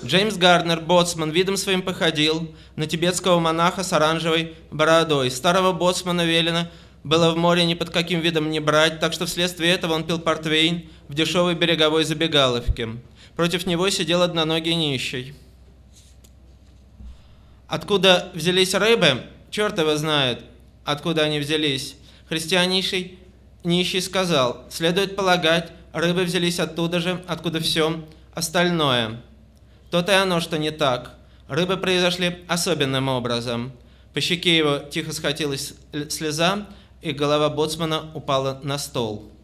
Джеймс Гарднер, боцман, видом своим походил на тибетского монаха с оранжевой бородой. Старого боцмана велено было в море ни под каким видом не брать, так что вследствие этого он пил портвейн в дешевой береговой забегаловке. Против него сидел одноногий нищий. Откуда взялись рыбы? Черт его знает, откуда они взялись. Христианнейший нищий сказал: следует полагать, рыбы взялись оттуда же, откуда все остальное. То-то и оно, что не так. Рыбы произошли особенным образом. По щеке его тихо скатилась слеза, и голова боцмана упала на стол.